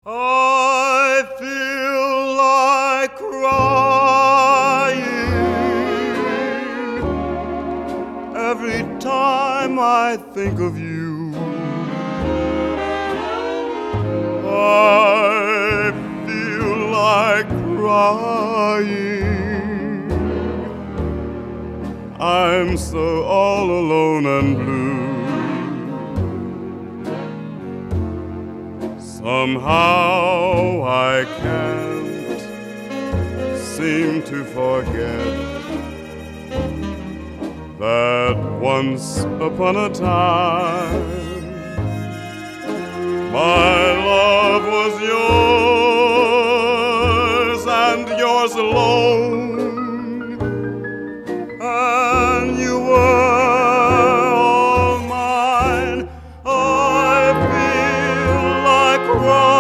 I feel like crying every time I think of you. I feel like crying. I'm so all alone and blue. Somehow I can't seem to forget that once upon a time my love